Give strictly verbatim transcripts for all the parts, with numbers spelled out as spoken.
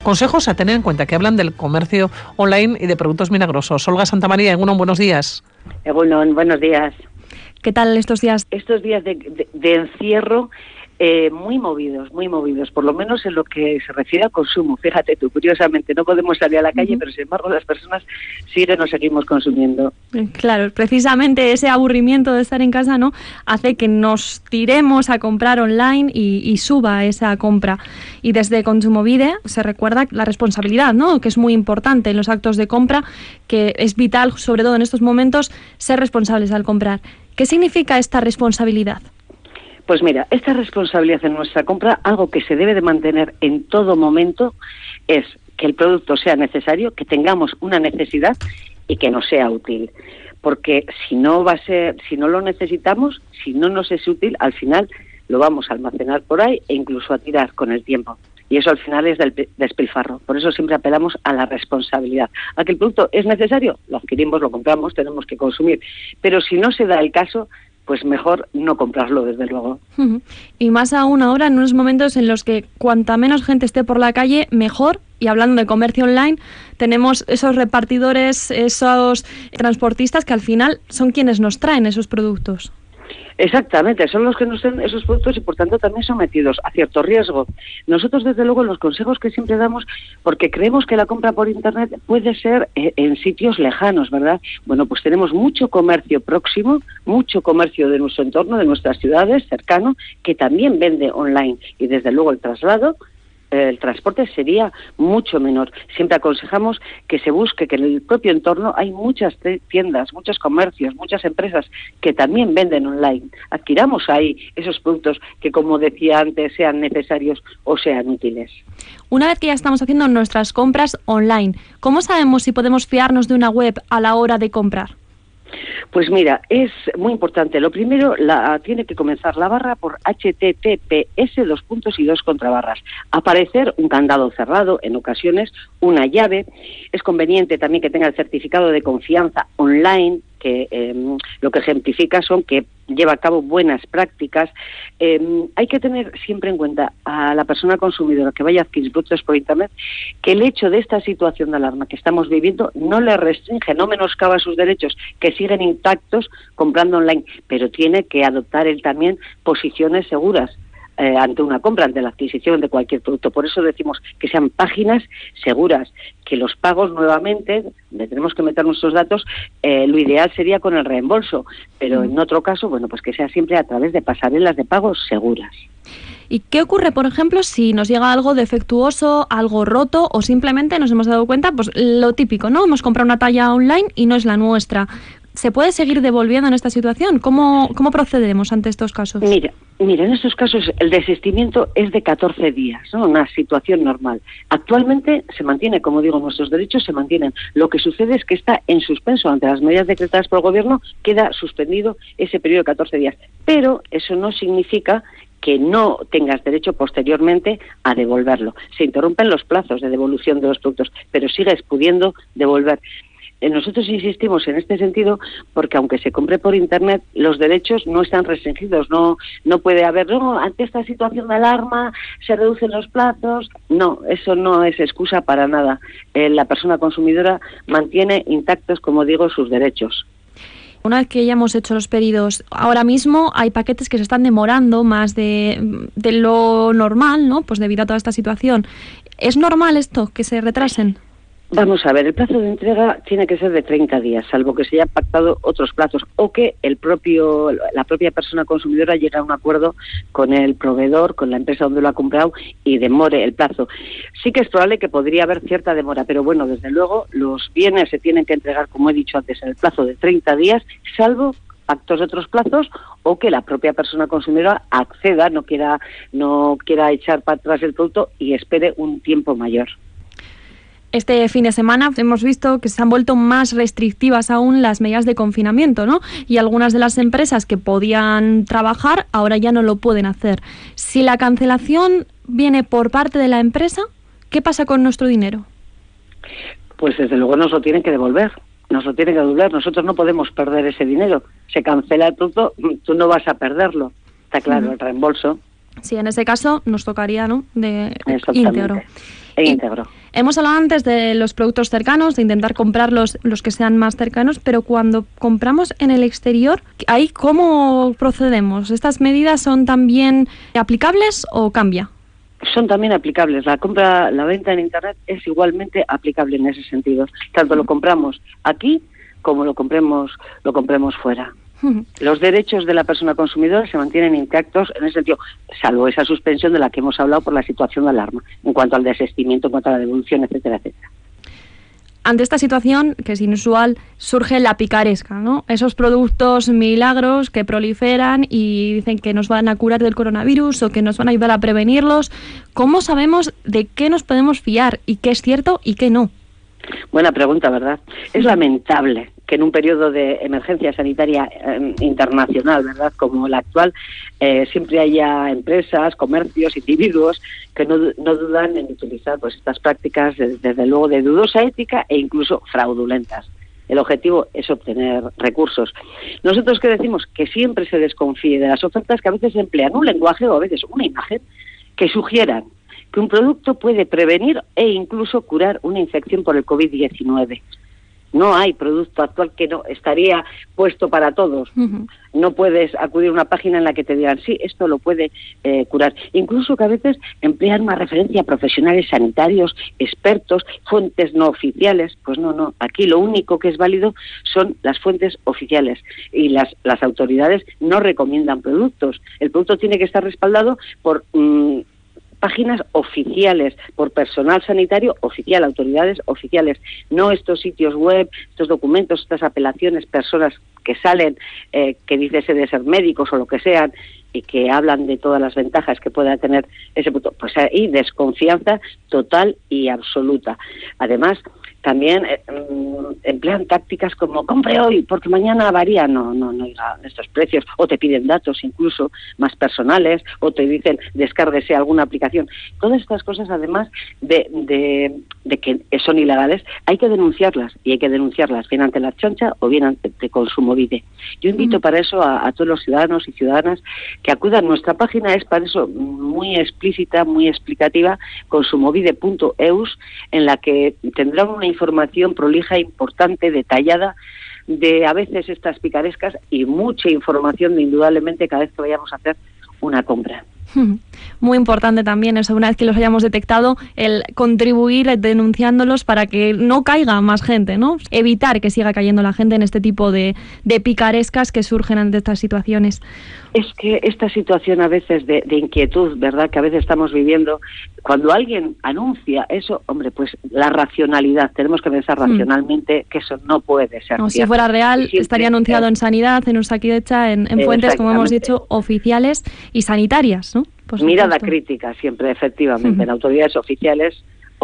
Consejos a tener en cuenta que hablan del comercio online y de productos milagrosos. Olga Santamaría, Egunon, buenos días. Egunon, buenos días. ¿Qué tal estos días? Estos días de, de, de encierro eh, muy movidos, muy movidos, por lo menos en lo que se refiere al consumo. Fíjate tú, curiosamente, no podemos salir a la calle, uh-huh. pero sin embargo las personas siguen o seguimos consumiendo. Claro, precisamente ese aburrimiento de estar en casa, ¿no?, hace que nos tiremos a comprar online y, y suba esa compra. Y desde Kontsumobide se recuerda la responsabilidad, ¿no?, que es muy importante en los actos de compra, que es vital, sobre todo en estos momentos, ser responsables al comprar. ¿Qué significa esta responsabilidad? Pues mira, esta responsabilidad en nuestra compra, algo que se debe de mantener en todo momento, es que el producto sea necesario, que tengamos una necesidad y que nos sea útil. Porque si no va a ser, si no lo necesitamos, si no nos es útil, al final lo vamos a almacenar por ahí e incluso a tirar con el tiempo. Y eso al final es del despilfarro. Por eso siempre apelamos a la responsabilidad. A que el producto es necesario, lo adquirimos, lo compramos, tenemos que consumir. Pero si no se da el caso, pues mejor no comprarlo, desde luego. Uh-huh. Y más aún ahora, en unos momentos en los que cuanta menos gente esté por la calle, mejor. Y hablando de comercio online, tenemos esos repartidores, esos transportistas que al final son quienes nos traen esos productos. Exactamente, son los que nos den esos productos y por tanto también sometidos a cierto riesgo. Nosotros desde luego los consejos que siempre damos, porque creemos que la compra por internet puede ser eh, en sitios lejanos, ¿verdad? Bueno, pues tenemos mucho comercio próximo, mucho comercio de nuestro entorno, de nuestras ciudades, cercano, que también vende online y desde luego el traslado, el transporte sería mucho menor. Siempre aconsejamos que se busque que en el propio entorno hay muchas tiendas, muchos comercios, muchas empresas que también venden online. Adquiramos ahí esos productos que, como decía antes, sean necesarios o sean útiles. Una vez que ya estamos haciendo nuestras compras online, ¿cómo sabemos si podemos fiarnos de una web a la hora de comprar? Pues mira, es muy importante. Lo primero, la, tiene que comenzar la barra por H T T P S, dos puntos y dos contrabarras. Aparecer un candado cerrado, en ocasiones una llave. Es conveniente también que tenga el certificado de confianza online, que eh, lo que ejemplifica son que lleva a cabo buenas prácticas. Eh, hay que tener siempre en cuenta a la persona consumidora que vaya a adquirir productos por internet, que el hecho de esta situación de alarma que estamos viviendo no le restringe, no menoscaba sus derechos, que siguen intactos comprando online, pero tiene que adoptar él también posiciones seguras Eh, ante una compra, ante la adquisición de cualquier producto. Por eso decimos que sean páginas seguras, que los pagos nuevamente, donde tenemos que meter nuestros datos, eh, lo ideal sería con el reembolso, pero en otro caso, bueno, pues que sea siempre a través de pasarelas de pagos seguras. ¿Y qué ocurre, por ejemplo, si nos llega algo defectuoso, algo roto o simplemente nos hemos dado cuenta, pues lo típico, ¿no? Hemos comprado una talla online y no es la nuestra. ¿Se puede seguir devolviendo en esta situación? ¿Cómo, cómo procedemos ante estos casos? Mira, mira, en estos casos el desistimiento es de catorce días, ¿no? Una situación normal. Actualmente se mantiene, como digo, nuestros derechos se mantienen. Lo que sucede es que está en suspenso ante las medidas decretadas por el gobierno, queda suspendido ese periodo de catorce días. Pero eso no significa que no tengas derecho posteriormente a devolverlo. Se interrumpen los plazos de devolución de los productos, pero sigues pudiendo devolver. Nosotros insistimos en este sentido porque aunque se compre por internet, los derechos no están restringidos, no no puede haber, no, ante esta situación de alarma se reducen los plazos. No, eso no es excusa para nada. Eh, la persona consumidora mantiene intactos, como digo, sus derechos. Una vez que ya hemos hecho los pedidos, ahora mismo hay paquetes que se están demorando más de, de lo normal, ¿no? Pues debido a toda esta situación. ¿Es normal esto, que se retrasen? Vamos a ver, el plazo de entrega tiene que ser de treinta días, salvo que se hayan pactado otros plazos o que el propio, la propia persona consumidora llegue a un acuerdo con el proveedor, con la empresa donde lo ha comprado y demore el plazo. Sí que es probable que podría haber cierta demora, pero bueno, desde luego los bienes se tienen que entregar, como he dicho antes, en el plazo de treinta días, salvo pactos de otros plazos o que la propia persona consumidora acceda, no quiera, no quiera echar para atrás el producto y espere un tiempo mayor. Este fin de semana hemos visto que se han vuelto más restrictivas aún las medidas de confinamiento, ¿no? Y algunas de las empresas que podían trabajar ahora ya no lo pueden hacer. Si la cancelación viene por parte de la empresa, ¿qué pasa con nuestro dinero? Pues desde luego nos lo tienen que devolver. Nos lo tienen que devolver. Nosotros no podemos perder ese dinero. Se cancela el producto, tú no vas a perderlo. Está claro, uh-huh. El reembolso. Sí, en ese caso nos tocaría, ¿no?, de íntegro. E íntegro. Hemos hablado antes de los productos cercanos, de intentar comprar los, los que sean más cercanos, pero cuando compramos en el exterior, ¿ahí cómo procedemos? ¿Estas medidas son también aplicables o cambia? Son también aplicables. La compra, la venta en Internet es igualmente aplicable en ese sentido. Tanto lo compramos aquí como lo compremos, lo compremos fuera. Los derechos de la persona consumidora se mantienen intactos en ese sentido, salvo esa suspensión de la que hemos hablado por la situación de alarma, en cuanto al desistimiento, en cuanto a la devolución, etcétera, etcétera. Ante esta situación, que es inusual, surge la picaresca, ¿no? Esos productos milagros que proliferan y dicen que nos van a curar del coronavirus o que nos van a ayudar a prevenirlos. ¿Cómo sabemos de qué nos podemos fiar y qué es cierto y qué no? Buena pregunta, ¿verdad? Es lamentable que en un periodo de emergencia sanitaria eh, internacional, ¿verdad?, como el actual, eh, siempre haya empresas, comercios, individuos que no, no dudan en utilizar pues estas prácticas, desde, desde luego, de dudosa ética e incluso fraudulentas. El objetivo es obtener recursos. Nosotros que decimos que siempre se desconfíe de las ofertas que a veces emplean un lenguaje o a veces una imagen que sugieran que un producto puede prevenir e incluso curar una infección por el COVID diecinueve. No hay producto actual que no estaría puesto para todos. Uh-huh. No puedes acudir a una página en la que te digan, sí, esto lo puede eh, curar. Incluso que a veces emplean una referencia a profesionales sanitarios, expertos, fuentes no oficiales. Pues no, no. Aquí lo único que es válido son las fuentes oficiales. Y las, las autoridades no recomiendan productos. El producto tiene que estar respaldado por Mmm, páginas oficiales, por personal sanitario oficial, autoridades oficiales, no estos sitios web, estos documentos, estas apelaciones, personas que salen, eh, que dicen de ser médicos o lo que sean, y que hablan de todas las ventajas que pueda tener ese producto. Pues ahí desconfianza total y absoluta. Además, también eh, emplean tácticas como compre hoy porque mañana varía, no, no, no irán estos precios, o te piden datos incluso más personales, o te dicen descárguese alguna aplicación. Todas estas cosas, además de, de, de que son ilegales, hay que denunciarlas, y hay que denunciarlas bien ante la Choncha o bien ante Kontsumobide. Yo invito mm. para eso a, a todos los ciudadanos y ciudadanas que acudan. Nuestra página es para eso muy explícita, muy explicativa, kontsumobide punto eus, en la que tendrán una información prolija, importante, detallada, de a veces estas picarescas, y mucha información de indudablemente cada vez que vayamos a hacer una compra. Muy importante también eso, una vez que los hayamos detectado, el contribuir denunciándolos para que no caiga más gente, ¿no? Evitar que siga cayendo la gente en este tipo de, de picarescas que surgen ante estas situaciones. Es que esta situación a veces de, de inquietud, ¿verdad?, que a veces estamos viviendo, cuando alguien anuncia eso, hombre, pues la racionalidad, tenemos que pensar racionalmente mm. que eso no puede ser. No, si fuera real, siempre, estaría anunciado eh, en Sanidad, en Osakidecha, en, en fuentes, como hemos dicho, oficiales y sanitarias, ¿no? Por Mirada crítica siempre, efectivamente, uh-huh. en autoridades oficiales o,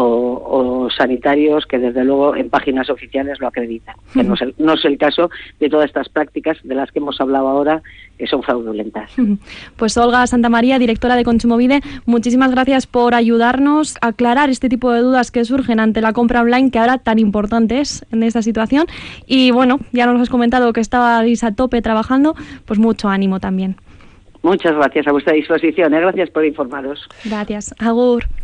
o sanitarios que desde luego en páginas oficiales lo acreditan. Uh-huh. Que no es, el, no es el caso de todas estas prácticas de las que hemos hablado ahora, que son fraudulentas. Uh-huh. Pues Olga Santamaría, directora de Kontsumobide, muchísimas gracias por ayudarnos a aclarar este tipo de dudas que surgen ante la compra online, que ahora tan importante es en esta situación. Y bueno, ya nos has comentado que estabais a tope trabajando, pues mucho ánimo también. Muchas gracias, a vuestra disposición, ¿eh? Gracias por informaros. Gracias. Agur.